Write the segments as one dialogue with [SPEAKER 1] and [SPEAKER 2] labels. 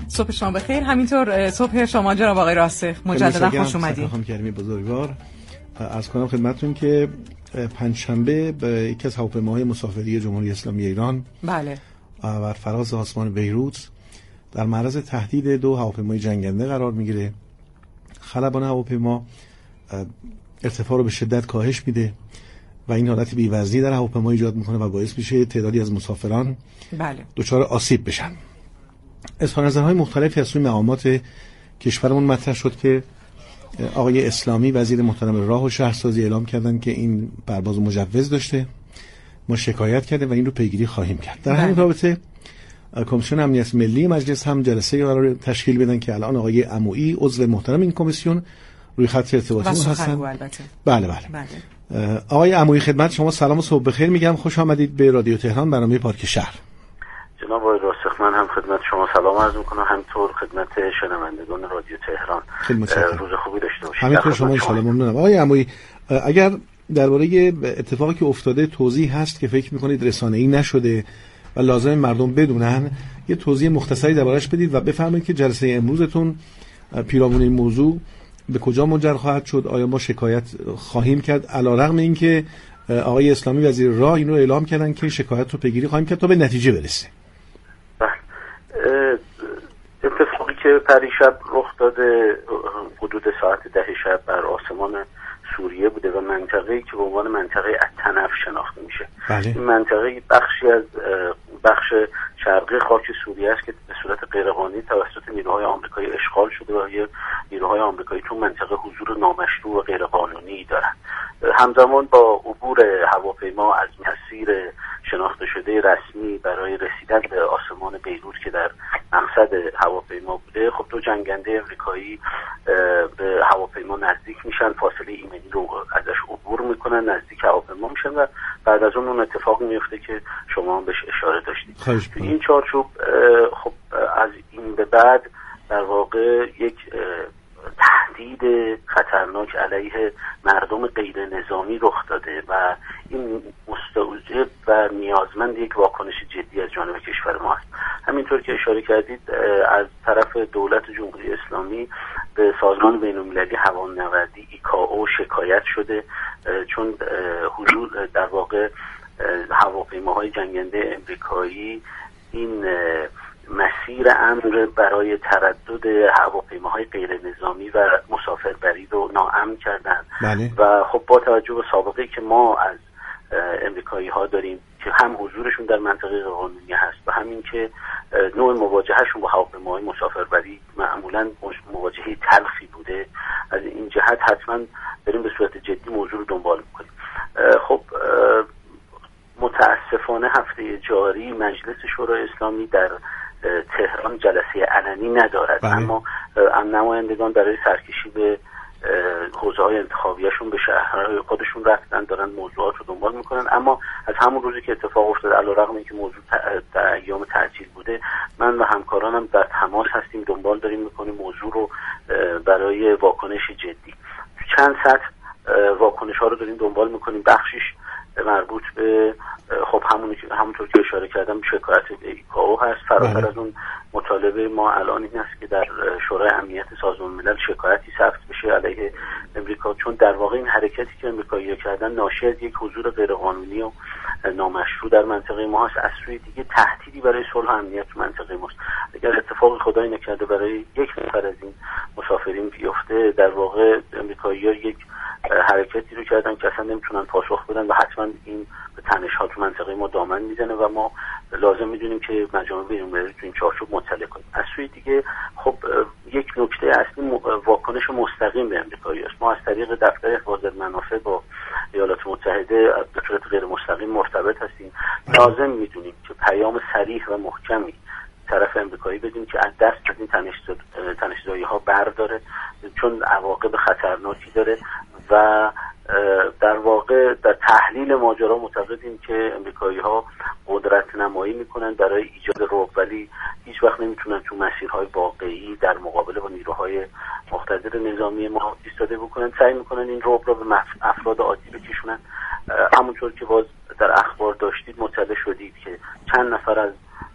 [SPEAKER 1] صبح شما بخیر. همینطور صبح شما جناب آقای راسخ، مجددا خوش اومدید.
[SPEAKER 2] خانم کریمی بزرگوار، عرض کنم خدمتتون که پنجشنبه به یکی از هواپیماهای مسافری جمهوری اسلامی ایران
[SPEAKER 1] بله
[SPEAKER 2] بر فراز آسمان بیروت در معرض تهدید دو هواپیمای جنگنده قرار میگیره. خلبان هواپیما ارتفاع رو به شدت کاهش میده و این حالت بی‌وزنی در هواپیما ایجاد میکنه و باعث میشه تعدادی از مسافران
[SPEAKER 1] بله
[SPEAKER 2] دچار آسیب بشن. اظهار نظرهای مختلفی از سوی مقامات کشورمون مطرح شد که آقای اسلامی وزیر محترم راه و شهرسازی اعلام کردن که این پرواز مجوز داشته. ما شکایت کردیم و این رو پیگیری خواهیم کرد. در همین رابطه کمیسیون امنیت ملی مجلس هم جلسه قرار تشکیل بدن که الان آقای عمویی عضو محترم این کمیسیون روی خط ارتباطی هستن. بله. آقای عمویی خدمت شما سلام و صبح بخیر میگم، خوش آمدید به رادیو تهران برنامه پارک شهر.
[SPEAKER 3] جناب آقای راسخ، من هم خدمت شما سلام عرض میکنم، همینطور خدمت شنوندگان رادیو تهران. روز خوبی داشته باشید.
[SPEAKER 2] همینطور شما ان شاء الله. ممنونم. آقای عمویی، اگر درباره اتفاقی که افتاده توضیح هست که فکر میکنید رسانه‌ای نشده و لازم مردم بدونن، یه توضیح مختصری دربارش بدید و بفرمایید که جلسه امروزتون پیرامون این موضوع به کجا منجر خواهد شد. آیا ما شکایت خواهیم کرد علیرغم اینکه آقای اسلامی وزیر راه اینو اعلام کردن که شکایت رو پیگیری خواهیم کرد تا به نتیجه برسه؟
[SPEAKER 3] اتفاقی که پریشب رخ داده حدود ساعت 10 شب بر آسمان سوریه بوده و منطقه‌ای که به عنوان منطقه التنف شناخته میشه. این منطقه بخشی از بخش شرقی خاک سوریه است که به صورت غیرقانونی توسط نیروهای آمریکایی اشغال شده و نیروهای آمریکایی تو منطقه حضور نامشروع و غیرقانونی دارند. همزمان با عبور هواپیما از مسیر شناخته شده رسمی برای رسیدن به آسمان بیروت که در مقصد هواپیما بوده، خب دو جنگنده آمریکایی به هواپیما نزدیک میشن، فاصله ایمنی رو ازش عبور میکنن، نزدیک هواپیما میشن و بعد از اون اتفاق میفته که شما هم بهش اشاره داشتید. این چارچوب خب از این به بعد در واقع یک تهدید خطرناک علیه مردم غیر نظامی رخ داده و این مستوجب و نیازمند یک واکنش جدی از جانب کشور ما است. همینطور که اشاره کردید از طرف دولت جمهوری اسلامی به سازمان بین‌المللی هوانوردی ایکائو شکایت شده، چون حضور در واقع هواپیماهای جنگنده امریکایی این مسیر امر برای تردد هواپیماهای غیر نظامی و مسافربری رو ناامن کردن.
[SPEAKER 2] بله.
[SPEAKER 3] و خب با توجه به سابقه که ما از امریکایی ها داریم که هم حضورشون در منطقه قانونی هست و همین که نوع مواجههشون با هواپیماهای مسافربری معمولا مواجهه تلخی بوده، از این جهت حتما داریم به صورت جدی موضوع رو دنبال میکنیم. خب متاسفانه هفته جاری مجلس شورای اسلامی در تهران جلسه علنی ندارد.
[SPEAKER 2] بله.
[SPEAKER 3] اما نمایندگان برای سرکشی به حوزه های انتخابیشون به شهرهای خودشون رفتن، دارن موضوعات رو دنبال میکنن. اما از همون روزی که اتفاق افتاد علیرغم اینکه موضوع در ایام تعطیل بوده، من و همکارانم در تماس هستیم، دنبال داریم میکنیم موضوع رو برای واکنش جدی. چند سطح واکنش ها رو داریم دنبال میکنیم. بخشیش مربوط به خب همونطور که اشاره کردم شکایت ایکائو هست. فراتر از اون مطالبه ما الان این است که در شورای امنیت سازمان ملل شکایتی ثبت بشه علیه امریکا، چون در واقع این حرکتی که امریکایی‌ها کردن ناشی از یک حضور غیرقانونی و نامشروع در منطقه ما هست. از سوی دیگه تهدیدی برای صلح و امنیت منطقه ماست. اگر اتفاق خدای نکرده برای یک نفر از این مسافرین بیفته، در واقع امریکایی‌ها یک حرکتی رو کردن که اصلا نمیتونن پاسخ بدن و حتما این به تنش‌ها تو منطقه ما دامن میزنه و ما لازم میدونیم که مجامع بین‌المللی تو این چارچوب مطلع کنیم. از سوی دیگه خب یک نکته اصلی واکنش مستقیم به امریکایی است. ما از طریق دفتر حفاظت منافع با ایالات متحده به صورت غیر مستقیم مرتبط هستیم. لازم میدونیم که پیام صریح و محکمی طرف امریکایی بدیم که از دست از این تنش‌زایی‌ها برداره، چون عواقب خطرناکی داره و در واقع در تحلیل ماجرا معتقدیم که امریکایی‌ها قدرت نمایی میکنن برای ایجاد رعب، ولی هیچ وقت نمیتونن تو مسیرهای واقعی در مقابله با نیروهای مقتدر نظامی ما ایستاده بکنن. سعی میکنن این رعب را به افراد عادی بکشونن. همونطور که باز در اخبار داشتید مطلع شدید که چند نفر از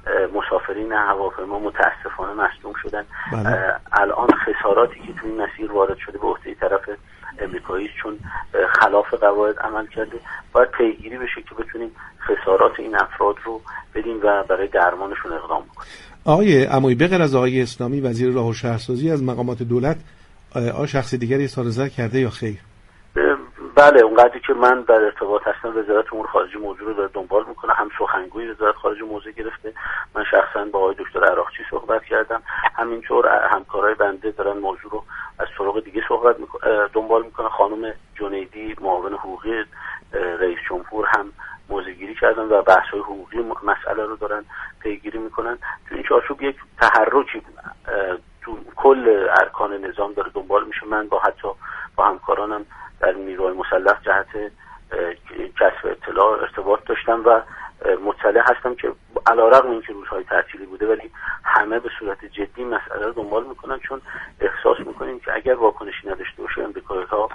[SPEAKER 3] مسافرین هواپیما متاسفانه مصدوم شدن. الان خساراتی که توی این مسیر وارد شده به عهده طرف امریکایی چون خلاف قواعد عمل کرده، باید پیگیری بشه که بتونیم خسارات این افراد رو بدیم و برای درمانشون اقدام بکنیم.
[SPEAKER 2] آقای عمویی، بغیر از آقای اسلامی وزیر راه و شهرسازی، از مقامات دولت شخص دیگری اظهار نظر کرده یا خیر؟
[SPEAKER 3] بله، اونقدری که من در ارتباط هستم وزارت امور خارجه موضوع رو داره دنبال میکنه. هم سخنگوی وزارت خارجه موضوع گرفته، من شخصا با آقای دکتر عراقچی صحبت کردم، همینطور همکارای بنده دارن موضوع رو از طرق دیگه دنبال میکنه. خانم جنیدی معاون حقوقی رئیس جمهور هم موضع‌گیری کردن و بحث‌های حقوقی مسئله رو دارن پیگیری میکنن. تو این چارچوب یک تحرکی تو کل ارکان نظام داره دنبال میشه. من حتی با همکارانم در نیروهای مسلح جهت کسب اطلاع ارتباط داشتم و مطلع هستم که علیرغم اینکه روزهای تعطیلی بوده ولی همه به صورت جدی مسئله رو دنبال میکنن، چون احساس میکنیم که اگر واکنشی نداشته باشه امریکایی‌ها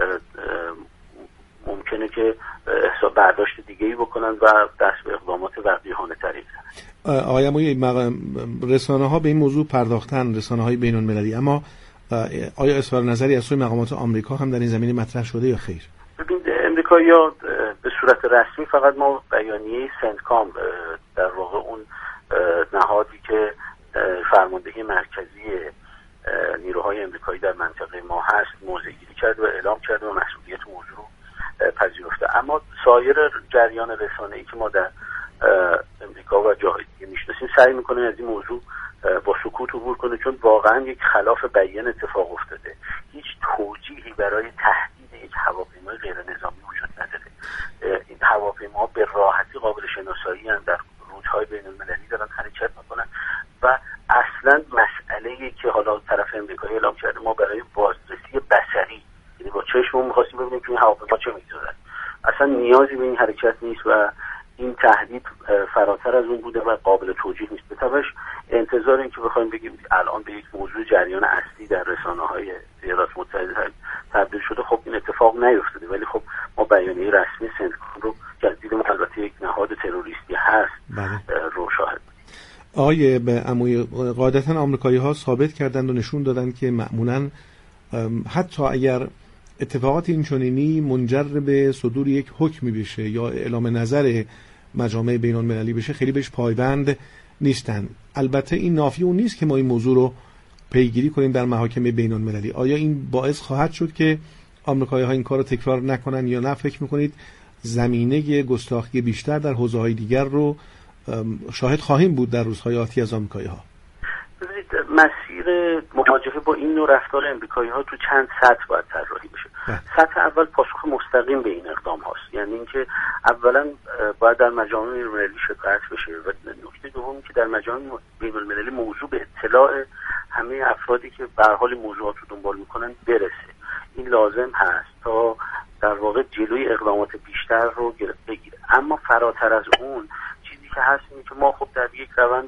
[SPEAKER 3] ممکنه که برداشت دیگه‌ای بکنن و دست به اقدامات وقیحانه‌تری بزنن.
[SPEAKER 2] آقای عمویی، رسانه‌ها به این موضوع پرداختن، رسانه‌های بین‌المللی، اما آیا اظهار نظری از سوی مقامات آمریکا هم در این زمینه مطرح شده یا خیر؟
[SPEAKER 3] ببینید، امریکایی‌ها به صورت رسمی فقط ما بیانیه سنتکام در واقع اون نهادی که فرماندهی مرکزی نیروهای امریکایی در منطقه ما هست موضع‌گیری کرد و اعلام کرد و مسئولیت موضوع رو پذیرفته. اما سایر جریان رسانه‌ای که ما در امریکا و جاهای دیگه میشناسیم سعی میکنه از این موضوع با سکوت عبور کنه، چون واقعا یک خلاف بیان اتفاق افتاده. هیچ توجیهی برای تهدید یک هواپیمای غیر نظامی وجود نداره. این هواپیما به راحتی قابل شناسایی هم در رودهای بین المللی دارن حرکت میکنن و اصلا مسئله‌ای که حالا طرف امریکایی اعلام کرده ما برای بازرسی بصری، یعنی با چشممون می‌خواستیم ببینیم که این هواپیما چه می‌گذاره، اصلا نیازی به این حرکت نیست و این تهدید فراتر از اون بوده و قابل توجیه نیست. به طبعش انتظار این که بخوایم بگیم الان به یک موضوع جریان اصلی در رسانه‌های ایالات متحده تبدیل شده، خب این اتفاق نیفتاده. ولی خب ما بیانیه رسمی سنتکام رو که از دید ما البته یک نهاد تروریستی هست رو شاهد بودیم.
[SPEAKER 2] آقای عمویی، قاعدتاً آمریکایی‌ها ثابت کردند و نشون دادند که معمولاً حتی اگر اتفاقات اینچنینی منجر به صدور یک حکمی بشه یا اعلام نظر مجامع بین‌المللی بشه، خیلی بهش پایبند نیستند. البته این نافی اون نیست که ما این موضوع رو پیگیری کنیم در محاکم بین‌المللی. آیا این باعث خواهد شد که آمریکایی‌ها این کار رو تکرار نکنن یا نه؟ فکر می‌کنید زمینه گستاخی بیشتر در حوزه‌های دیگر رو شاهد خواهیم بود در روزهای آتی از آمریکایی‌ها؟
[SPEAKER 3] ببینید، مسیر مواجهه با این نوع رفتار امریکایی‌ها تو چند سطح باید طراحی بشه. سطح اول پاسخ مستقیم به این اقدام هاست، یعنی اینکه اولا باید در مجامع بین‌المللی شکایت بشه و نکته دومی که در مجامع بین‌المللی موضوع به اطلاع همه افرادی که به هر حال موضوعات رو دنبال میکنن برسه. این لازم هست تا در واقع جلوی اقدامات بیشتر رو بگیره. اما فراتر از اون چیزی که هست اینه که ما خب در یک روند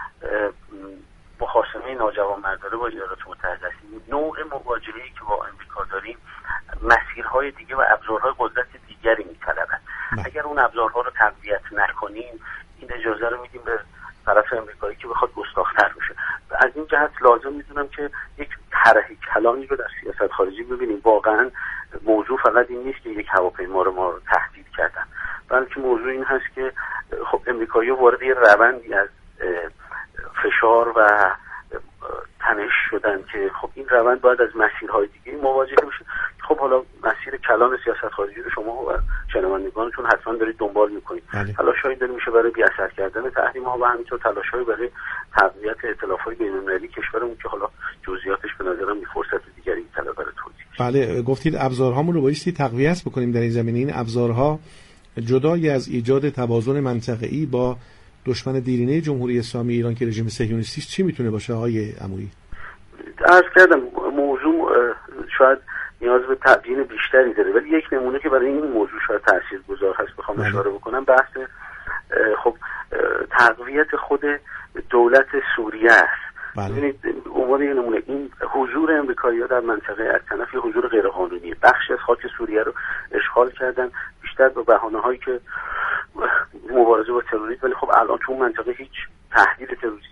[SPEAKER 3] مخاصمه ناجوانمردانه با ایالات متحده هستیم. نوع مواجهه‌ای که با امریکا داریم مسیرهای دیگه و ابزارهای قدرت دیگری می‌طلبن. اگر اون ابزارها رو تقویت نکنیم این اجازه رو میدیم به طرف امریکایی که بخواد گستاخ‌تر بشه. از این جهت لازم می‌دونم که یک طرح کلانی رو در سیاست خارجی ببینیم. واقعاً موضوع فقط این نیست که یک هواپیما رو ما رو تهدید کردن، بلکه موضوع این هست که خب امریکایی‌ها وارد یه روندی از فشار و تنش شدن که خب این روند باید از مسیرهای دیگه مواجه بشه. خب حالا مسیر کلان سیاست خارجی رو شما و شنوندگانتون حتما دارید دنبال میکنید. تلاش‌هایی داره میشه برای بی‌اثر کردن تحریم‌ها و همینطور تلاش‌هایی برای تقویت ائتلاف‌های بین‌المللی کشورمون که حالا جزئیاتش به نظرم یه فرصت دیگری طلب برای توضیح.
[SPEAKER 2] بله، گفتید ابزارهامون رو بایستی تقویت بکنیم در این زمینه. این ابزارها جدای از ایجاد توازن منطقه‌ای با دشمن دیرینه جمهوری اسلامی ایران که رژیم صهیونیستی چی میتونه باشه آقای عمویی؟
[SPEAKER 3] عرض کردم موضوع شاید نیاز به تبیین بیشتری داره، ولی یک نمونه که برای این موضوع شاید تاثیرگذار هست بخوام اشاره بکنم بحث خب تقویت خود دولت سوریه است. ببینید عنوان یه نمونه این حضور امریکایی‌ها در منطقه اطراف حضور غیرقانونی، بخشی از خاک سوریه رو اشغال کردن بیشتر به بهانه‌هایی که مبارزه با تروریسم، ولی خب الان تو منطقه هیچ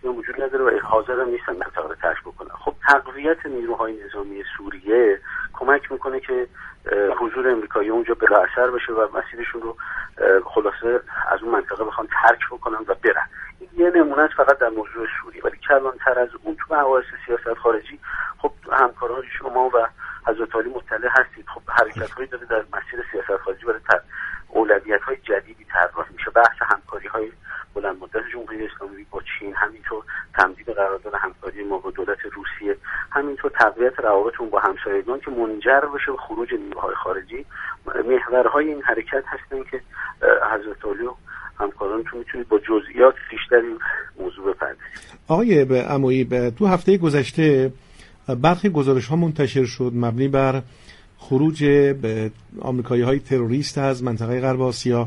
[SPEAKER 3] اصلا وجود نداره و حاضر هم نیستن منطقه رو ترک بکنن. خب تقویت نیروهای نظامی سوریه کمک میکنه که حضور امریکایی اونجا بلا اثر بشه و مسیرشون رو خلاصه از اون منطقه بخوان ترک بکنن و برن. یه نمونه است فقط در موضوع سوریه، ولی کلانتر از اون تو مباحث سیاست خارجی خب همکاران شما و حضرت علی مطلع هستید. خب حرکت‌هایی داره در مسیر سیاست خارجی برای اولویت‌های جدیدی طراحی میشه. بحث همکاری‌های بلند مدت جمهوری اسلامی با چین، همینطور تمدید قرارداد همکاری ما با دولت روسیه، همینطور تقویت روابطمون با همسایگان که منجر بشه به خروج نیروهای خارجی، محورهای این حرکت هستن که حضرت علی و همکارانتون میتونید با جزئیات بیشتر این موضوع بپردازید.
[SPEAKER 2] آقای عمویی، تو هفته گذشته برخی گزارش‌ها منتشر شد مبنی بر خروج آمریکایی‌های تروریست از منطقه غرب آسیا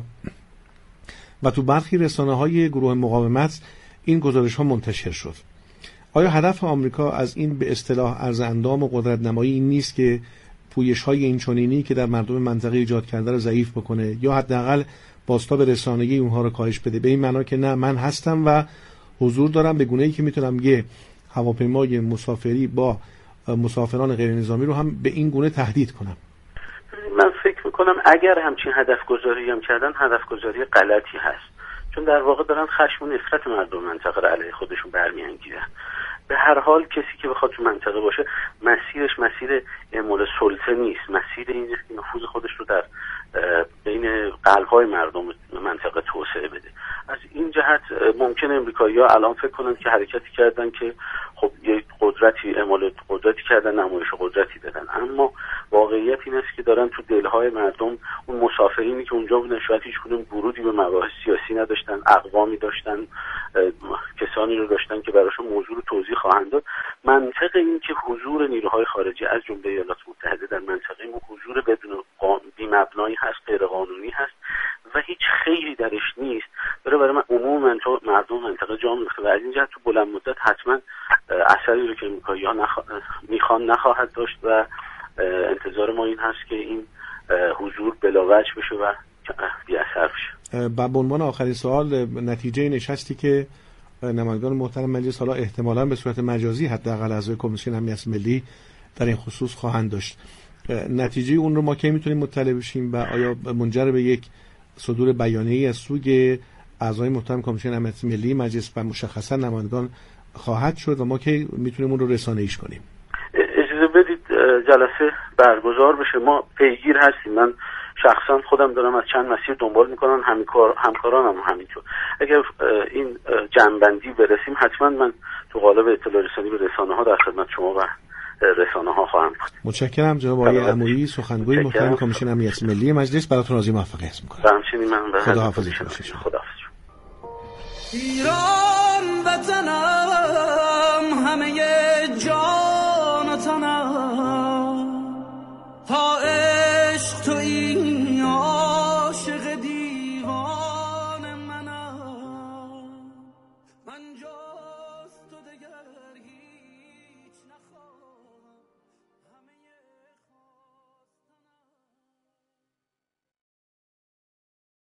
[SPEAKER 2] و تو برخی رسانه‌های گروه مقاومت این گزارش‌ها منتشر شد. آیا هدف آمریکا از این به اصطلاح عرض اندام و قدرت نمایی این نیست که پویش‌های این چنینی که در مردم منطقه ایجاد کرده رو ضعیف بکنه یا حداقل بازتاب رسانه‌ای اونها رو کاهش بده، به این معنا که نه من هستم و حضور دارم به گونه‌ای که میتونم یه هواپیمای مسافری با مسافران غیر نظامی رو هم به این گونه تهدید کنم؟
[SPEAKER 3] من فکر میکنم اگر همچین هدف گذاری هم کردن هدف گذاری غلطی هست، چون در واقع دارن خشم و نفرت مردم منطقه رو علیه خودشون برمی‌انگیزن. به هر حال کسی که بخواد تو منطقه باشه مسیرش مسیر اعمال سلطه نیست، مسیر این نیست که نفوذ خودش رو در بین قلب‌های مردم منطقه توسعه بده. از این جهت ممکن امریکایی‌ها الان فکر کنن که حرکتی کردن که خب یه قدرتی اعمال قدرتی کردن، نمایش قدرتی دادن، اما واقعیت این است که دارن تو دلهای مردم اون مسافرینی که اونجا بودن شاید هیچ کدوم ورودی به مباحث سیاسی نداشتن، اقوامی داشتن، کسانی رو داشتن که براشون موضوع رو توضیح خواهند داد. منطق این که حضور نیروهای خارجی از جمله ایالات متحده در منطقه ما حضور بدون بی‌مبنایی هست، غیر قانونی هست و هیچ خیری درش نیست، داره برای عموم مردم منطقه جا میفته و از این جهت تو بلند مدت حتما اثری رو که امریکایی‌ها میخوان نخواهد داشت و انتظار ما این هست که این حضور بلاوجه بشه و بی اثر بشه.
[SPEAKER 2] به عنوان آخرین سوال، نتیجه نشستی که نمایندگان محترم مجلس حالا احتمالاً به صورت مجازی حداقل اعضای کمیسیون امنیت ملی در این خصوص خواهند داشت، نتیجه اون رو ما کی میتونیم مطلع بشیم و آیا منجر به یک صدور بیانیه‌ای از سوی اعضای محترم کمیسیون امنیت ملی مجلس و مشخصا نمایندگان خواهد شد و ما کی میتونیم اون رو رسانه‌ایش کنیم؟
[SPEAKER 3] اجازه بدید جلسه برگزار بشه، ما پیگیر هستیم. من شخصا خودم دارم از چند مسیر دنبال میکنم، همکارانم همینطور. اگر این جمع‌بندی برسیم حتما من تو قالب اطلاع رسانی به رسانه‌ها در خدمت شما و رسانه‌ها خواهم بود.
[SPEAKER 2] متشکرم جناب آقای عمویی، سخنگوی محترم کمیسیون امنیت ملی مجلس. براتون آرزوی موفقیت می‌کنم.
[SPEAKER 3] همچنین من به
[SPEAKER 2] خداحافظ باشید.
[SPEAKER 3] خداحافظ.
[SPEAKER 4] ایران وطنم همه جان و تنم، تا عشق تو این عاشق دیوان منم، من جا